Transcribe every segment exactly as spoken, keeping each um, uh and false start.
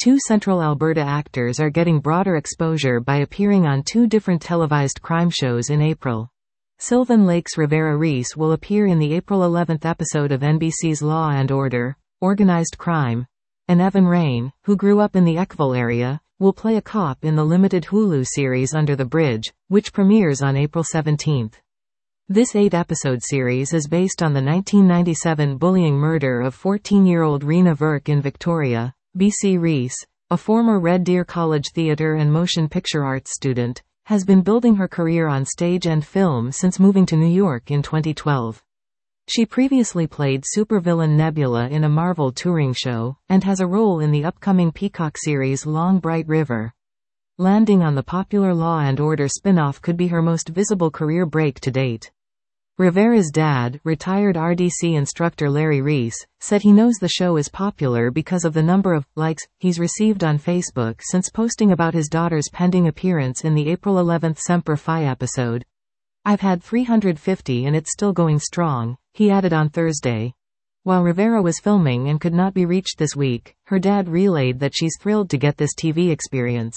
Two Central Alberta actors are getting broader exposure by appearing on two different televised crime shows in April. Sylvan Lakes Rivera-Reese will appear in the April eleventh episode of N B C's Law and Order: Organized Crime, and Evan Rain, who grew up in the Eckville area, will play a cop in the limited Hulu series Under the Bridge, which premieres on April seventeenth. This eight-episode series is based on the nineteen ninety-seven bullying murder of fourteen-year-old Rena Verk in Victoria, B C. Reese, a former Red Deer College theater and motion picture arts student, has been building her career on stage and film since moving to New York in twenty twelve. She previously played supervillain Nebula in a Marvel touring show, and has a role in the upcoming Peacock series Long Bright River. Landing on the popular Law and Order spin-off could be her most visible career break to date. Rivera's dad, retired R D C instructor Larry Reese, said he knows the show is popular because of the number of likes he's received on Facebook since posting about his daughter's pending appearance in the April eleventh Semper Fi episode. "I've had three hundred fifty and it's still going strong," he added on Thursday. While Rivera was filming and could not be reached this week, her dad relayed that she's thrilled to get this T V experience.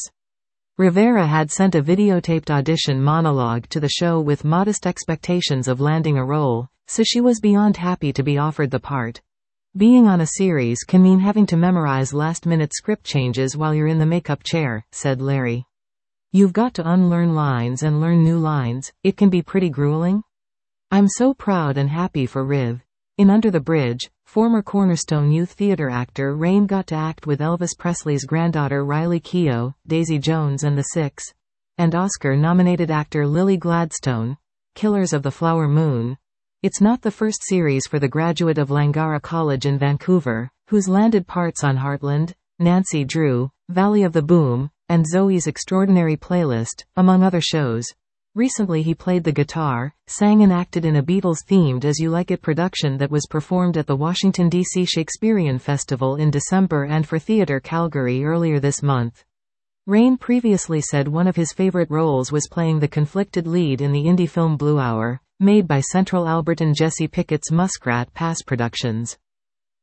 Rivera had sent a videotaped audition monologue to the show with modest expectations of landing a role, so she was beyond happy to be offered the part. "Being on a series can mean having to memorize last-minute script changes while you're in the makeup chair," said Larry. "You've got to unlearn lines and learn new lines. It can be pretty grueling. I'm so proud and happy for Riv." In Under the Bridge, former Cornerstone Youth Theater actor Rain got to act with Elvis Presley's granddaughter Riley Keough, Daisy Jones and the Six, and Oscar-nominated actor Lily Gladstone, Killers of the Flower Moon. It's not the first series for the graduate of Langara College in Vancouver, who's landed parts on Heartland, Nancy Drew, Valley of the Boom, and Zoe's Extraordinary Playlist, among other shows. Recently he played the guitar, sang and acted in a Beatles-themed As You Like It production that was performed at the Washington, D C Shakespearean Festival in December and for Theatre Calgary earlier this month. Rain previously said one of his favorite roles was playing the conflicted lead in the indie film Blue Hour, made by Central Albertan Jesse Pickett's Muskrat Pass Productions.